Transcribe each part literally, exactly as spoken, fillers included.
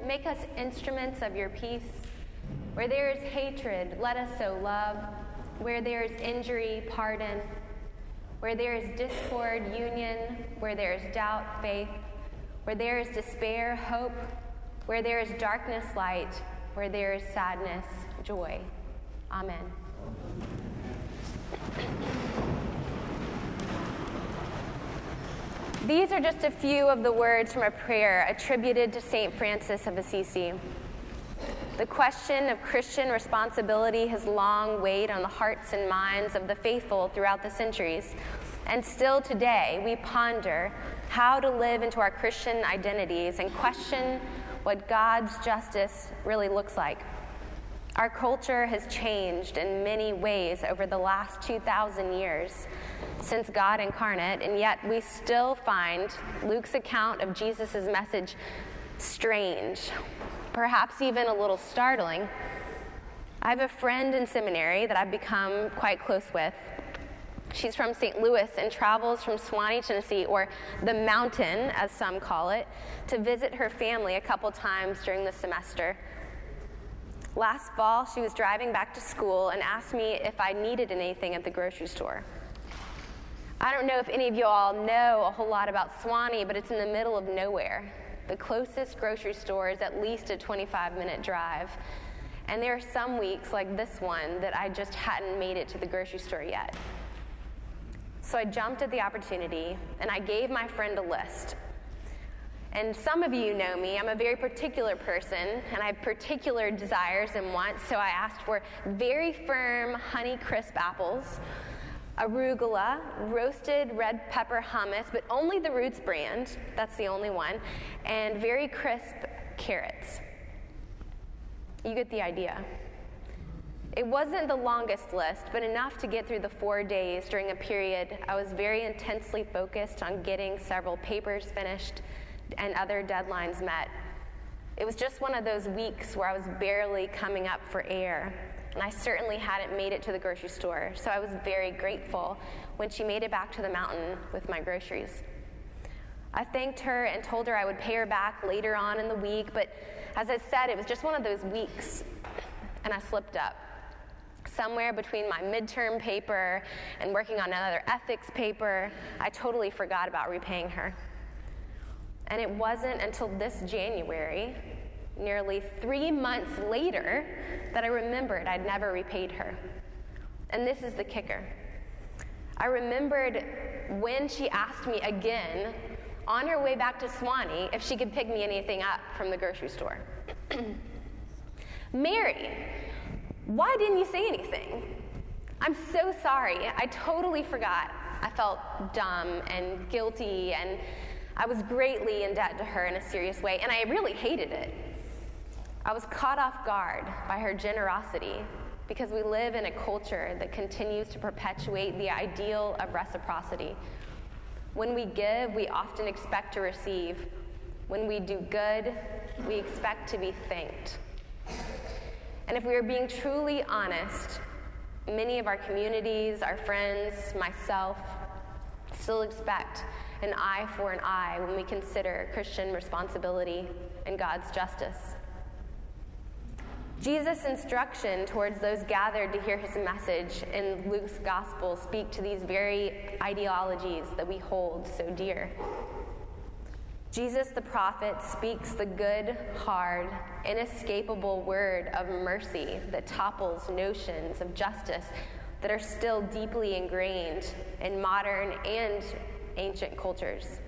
make us instruments of your peace. Where there is hatred, let us sow love. Where there is injury, pardon. Where there is discord, union. Where there is doubt, faith. Where there is despair, hope. Where there is darkness, light. Where there is sadness, joy. Amen. These are just a few of the words from a prayer attributed to Saint Francis of Assisi. The question of Christian responsibility has long weighed on the hearts and minds of the faithful throughout the centuries, and still today we ponder how to live into our Christian identities and question what God's justice really looks like. Our culture has changed in many ways over the last two thousand years since God incarnate, and yet we still find Luke's account of Jesus' message strange, perhaps even a little startling. I have a friend in seminary that I've become quite close with. She's from Saint Louis and travels from Suwanee, Tennessee, or the mountain, as some call it, to visit her family a couple times during the semester. Last fall, she was driving back to school and asked me if I needed anything at the grocery store. I don't know if any of you all know a whole lot about Suwanee, but it's in the middle of nowhere. The closest grocery store is at least a twenty-five minute drive. And there are some weeks, like this one, that I just hadn't made it to the grocery store yet. So I jumped at the opportunity, and I gave my friend a list. And some of you know me, I'm a very particular person, and I have particular desires and wants, so I asked for very firm Honey Crisp apples, arugula, roasted red pepper hummus, but only the Roots brand, that's the only one, and very crisp carrots. You get the idea. It wasn't the longest list, but enough to get through the four days during a period I was very intensely focused on getting several papers finished and other deadlines met. It was just one of those weeks where I was barely coming up for air, and I certainly hadn't made it to the grocery store, so I was very grateful when she made it back to the mountain with my groceries. I thanked her and told her I would pay her back later on in the week, but as I said, it was just one of those weeks, and I slipped up. Somewhere between my midterm paper and working on another ethics paper, I totally forgot about repaying her. And it wasn't until this January, nearly three months later, that I remembered I'd never repaid her. And this is the kicker. I remembered when she asked me again, on her way back to Suwanee, if she could pick me anything up from the grocery store. Mary, why didn't you say anything? I'm so sorry. I totally forgot. I felt dumb and guilty, and I was greatly in debt to her in a serious way, and I really hated it. I was caught off guard by her generosity because we live in a culture that continues to perpetuate the ideal of reciprocity. When we give, we often expect to receive. When we do good, we expect to be thanked. And if we are being truly honest, many of our communities, our friends, myself, still expect an eye for an eye when we consider Christian responsibility and God's justice. Jesus' instruction towards those gathered to hear his message in Luke's gospel speak to these very ideologies that we hold so dear. Jesus the prophet speaks the good, hard, inescapable word of mercy that topples notions of justice that are still deeply ingrained in modern and ancient cultures.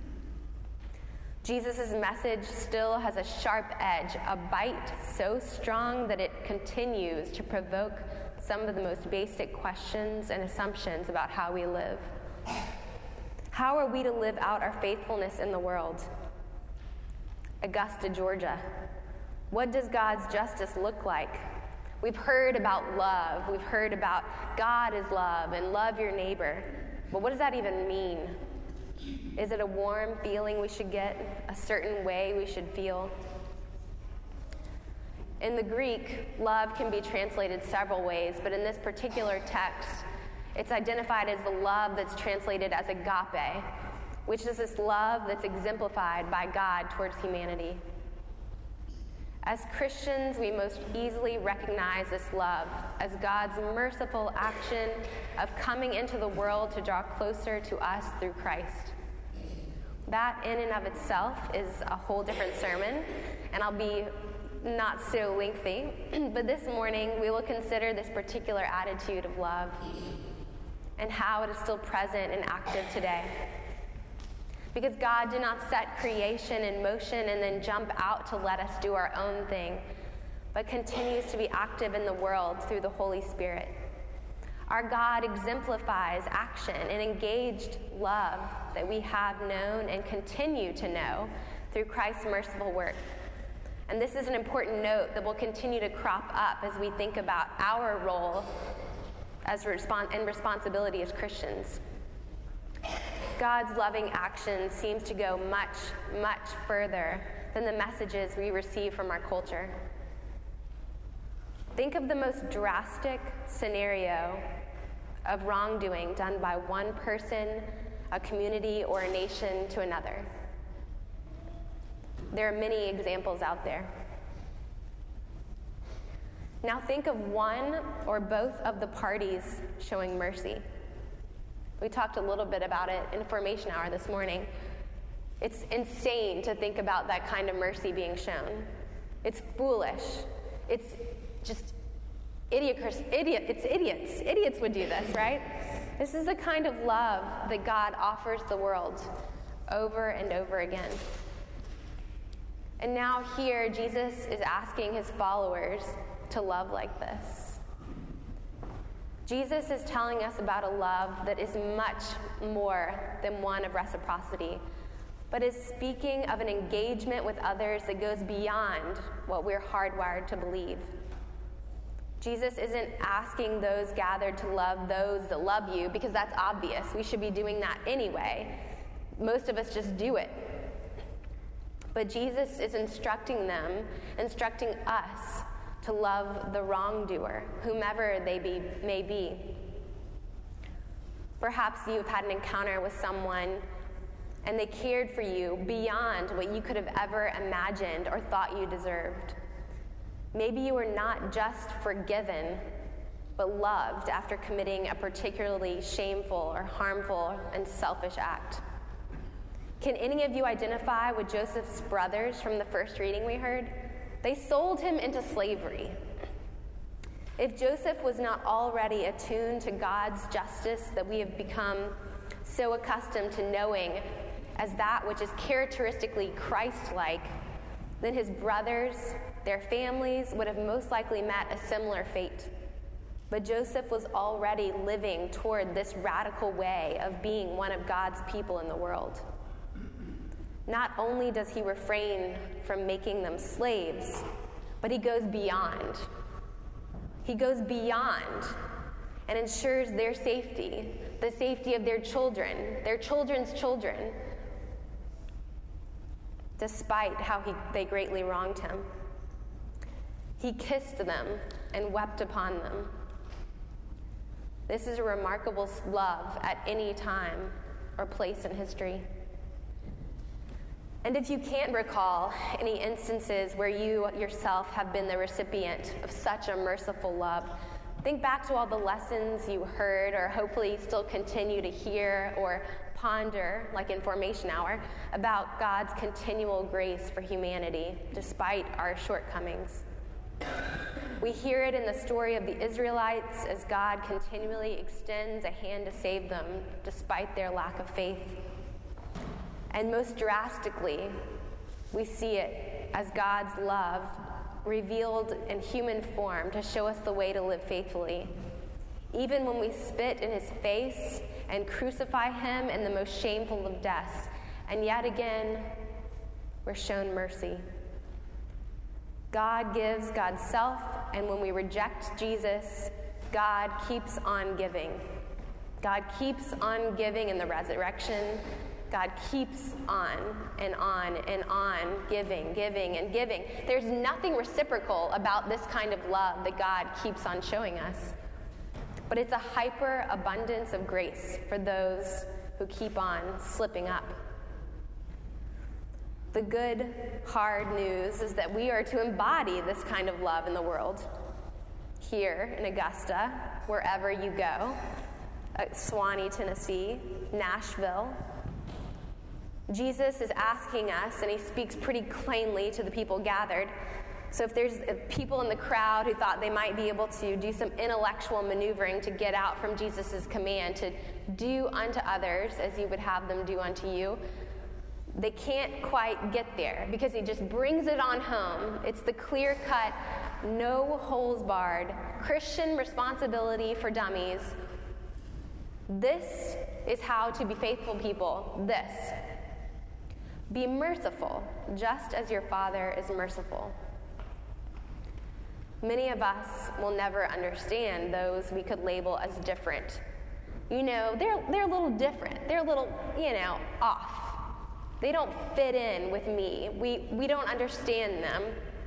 Jesus' message still has a sharp edge, a bite so strong that it continues to provoke some of the most basic questions and assumptions about how we live. How are we to live out our faithfulness in the world? Augusta, Georgia. What does God's justice look like? We've heard about love. We've heard about God is love and love your neighbor. But what does that even mean? Is it a warm feeling we should get? A certain way we should feel? In the Greek, love can be translated several ways, but in this particular text, it's identified as the love that's translated as agape, which is this love that's exemplified by God towards humanity. As Christians, we most easily recognize this love as God's merciful action of coming into the world to draw closer to us through Christ. That in and of itself is a whole different sermon, and I'll be not so lengthy, but this morning we will consider this particular attitude of love and how it is still present and active today. Because God did not set creation in motion and then jump out to let us do our own thing, but continues to be active in the world through the Holy Spirit. Our God exemplifies action and engaged love that we have known and continue to know through Christ's merciful work. And this is an important note that will continue to crop up as we think about our role as respons- and responsibility as Christians. God's loving action seems to go much, much further than the messages we receive from our culture. Think of the most drastic scenario of wrongdoing done by one person, a community, or a nation to another. There are many examples out there. Now think of one or both of the parties showing mercy. We talked a little bit about it in Formation Hour this morning. It's insane to think about that kind of mercy being shown. It's foolish. It's just idiot, idiot, it's idiots. Idiots would do this, right? This is the kind of love that God offers the world over and over again. And now here, Jesus is asking his followers to love like this. Jesus is telling us about a love that is much more than one of reciprocity, but is speaking of an engagement with others that goes beyond what we're hardwired to believe. Jesus isn't asking those gathered to love those that love you, because that's obvious. We should be doing that anyway. Most of us just do it. But Jesus is instructing them, instructing us to love the wrongdoer, whomever they be, may be. Perhaps you've had an encounter with someone and they cared for you beyond what you could have ever imagined or thought you deserved. Maybe you were not just forgiven, but loved after committing a particularly shameful or harmful and selfish act. Can any of you identify with Joseph's brothers from the first reading we heard? They sold him into slavery. If Joseph was not already attuned to God's justice that we have become so accustomed to knowing as that which is characteristically Christ-like, then his brothers, their families, would have most likely met a similar fate. But Joseph was already living toward this radical way of being one of God's people in the world. Not only does he refrain from making them slaves, but he goes beyond. He goes beyond and ensures their safety, the safety of their children, their children's children, despite how he, they greatly wronged him. He kissed them and wept upon them. This is a remarkable love at any time or place in history. And if you can't recall any instances where you yourself have been the recipient of such a merciful love, think back to all the lessons you heard or hopefully still continue to hear or ponder, like in Formation Hour, about God's continual grace for humanity despite our shortcomings. We hear it in the story of the Israelites as God continually extends a hand to save them despite their lack of faith. And most drastically, we see it as God's love revealed in human form to show us the way to live faithfully. Even when we spit in his face and crucify him in the most shameful of deaths, and yet again, we're shown mercy. God gives God's self, and when we reject Jesus, God keeps on giving. God keeps on giving in the resurrection. God keeps on and on and on giving, giving, and giving. There's nothing reciprocal about this kind of love that God keeps on showing us. But it's a hyper abundance of grace for those who keep on slipping up. The good, hard news is that we are to embody this kind of love in the world. Here in Augusta, wherever you go, at Suwanee, Tennessee, Nashville, Jesus is asking us, and he speaks pretty plainly to the people gathered. So if there's people in the crowd who thought they might be able to do some intellectual maneuvering to get out from Jesus' command to do unto others as you would have them do unto you, they can't quite get there because he just brings it on home. It's the clear-cut, no holes barred Christian responsibility for dummies. This is how to be faithful people. This. Be merciful, just as your Father is merciful. Many of us will never understand those we could label as different. You know, they're, they're a little different. They're a little, you know, off. They don't fit in with me. We, we don't understand them.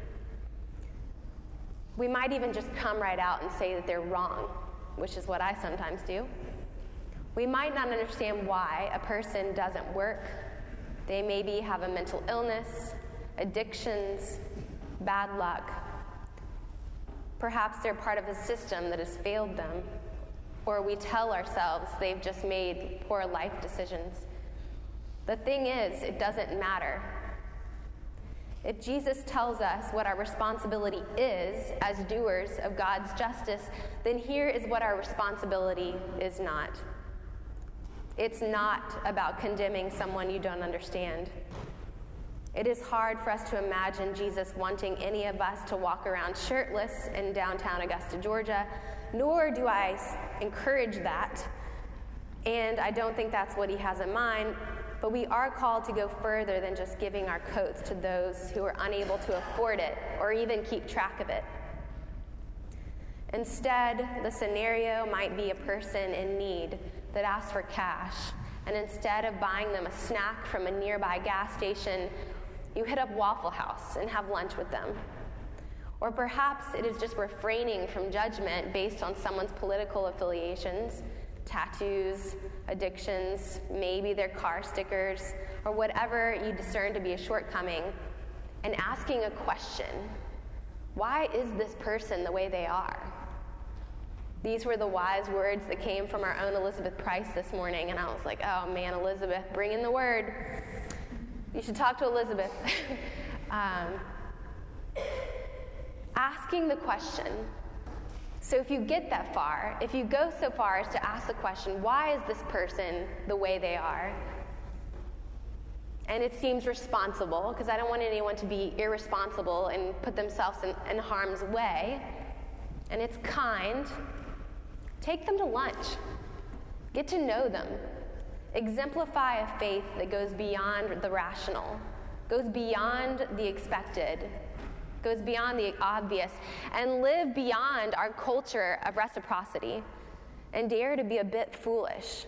We might even just come right out and say that they're wrong, which is what I sometimes do. We might not understand why a person doesn't work. They maybe have a mental illness, addictions, bad luck. Perhaps they're part of a system that has failed them, or we tell ourselves they've just made poor life decisions. The thing is, it doesn't matter. If Jesus tells us what our responsibility is as doers of God's justice, then here is what our responsibility is not. It's not about condemning someone you don't understand. It is hard for us to imagine Jesus wanting any of us to walk around shirtless in downtown Augusta, Georgia, nor do I encourage that, and I don't think that's what he has in mind, but we are called to go further than just giving our coats to those who are unable to afford it or even keep track of it. Instead, the scenario might be a person in need that asks for cash, and instead of buying them a snack from a nearby gas station, you hit up Waffle House and have lunch with them. Or perhaps it is just refraining from judgment based on someone's political affiliations, tattoos, addictions, maybe their car stickers, or whatever you discern to be a shortcoming, and asking a question. Why is this person the way they are? These were the wise words that came from our own Elizabeth Price this morning, and I was like, oh man, Elizabeth, bring in the word. You should talk to Elizabeth. um, asking the question. So if you get that far, if you go so far as to ask the question, why is this person the way they are? And it seems responsible, because I don't want anyone to be irresponsible and put themselves in, in harm's way. And it's kind. Take them to lunch. Get to know them. Exemplify a faith that goes beyond the rational, goes beyond the expected, goes beyond the obvious, and live beyond our culture of reciprocity, and dare to be a bit foolish.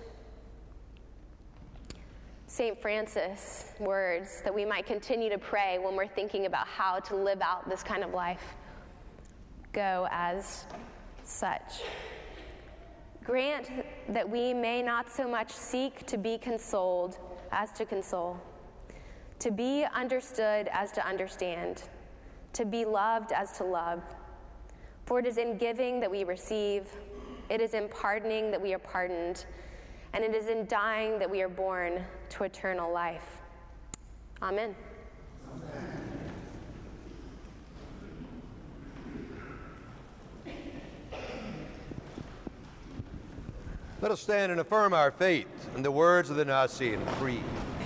Saint Francis' words that we might continue to pray when we're thinking about how to live out this kind of life go as such. Grant that we may not so much seek to be consoled as to console, to be understood as to understand, to be loved as to love. For it is in giving that we receive, it is in pardoning that we are pardoned, and it is in dying that we are born to eternal life. Amen. Amen. Let us stand and affirm our faith in the words of the Nicene Creed.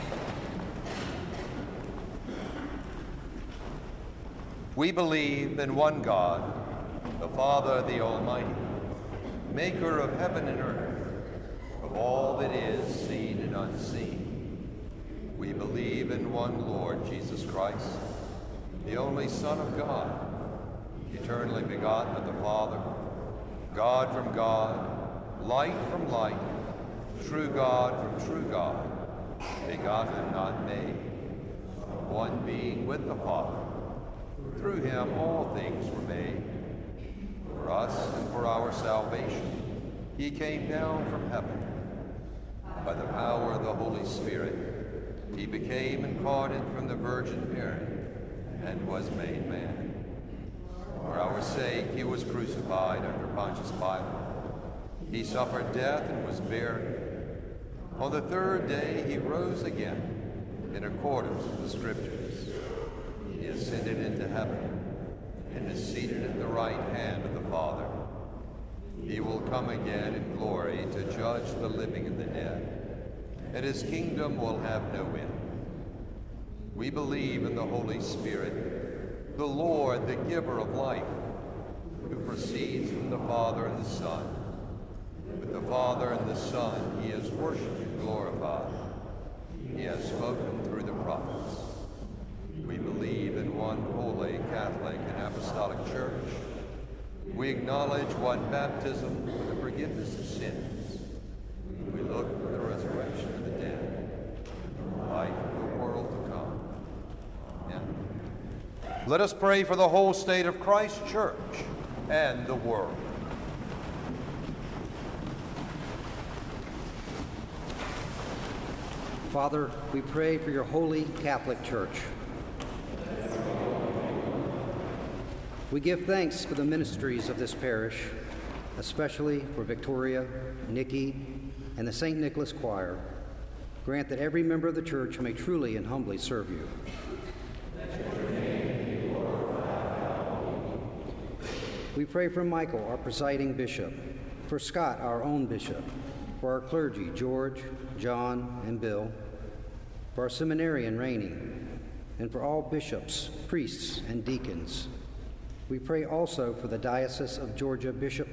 We believe in one God, the Father, the Almighty, maker of heaven and earth, of all that is seen and unseen. We believe in one Lord Jesus Christ, the only Son of God, eternally begotten of the Father, God from God, light from light, true God from true God, begotten, not made, one being with the Father. Through him all things were made. For us and for our salvation, he came down from heaven by the power of the Holy Spirit He became incarnate from the Virgin Mary and was made man. For our sake he was crucified under Pontius Pilate. He suffered death and was buried. On the third day he rose again in accordance with the Scriptures. He ascended into heaven and is seated at the right hand of the Father. He will come again in glory to judge the living and the dead, and his kingdom will have no end. We believe in the Holy Spirit, the Lord, the giver of life, who proceeds from the Father and the Son. With the Father and the Son he is worshipped and glorified. He has spoken through the prophets. We believe in one holy, Catholic, and Apostolic Church. We acknowledge one baptism for the forgiveness of sins. We look for the resurrection of the dead, and the life of the world to come. Amen. Let us pray for the whole state of Christ's Church and the world. Father, we pray for your holy Catholic Church. We give thanks for the ministries of this parish, especially for Victoria, Nikki, and the Saint Nicholas Choir. Grant that every member of the church may truly and humbly serve you. We pray for Michael, our presiding bishop, for Scott, our own bishop, for our clergy, George, John, and Bill, for our seminarian, Rainey, and for all bishops, priests, and deacons. We pray also for the Diocese of Georgia Bishop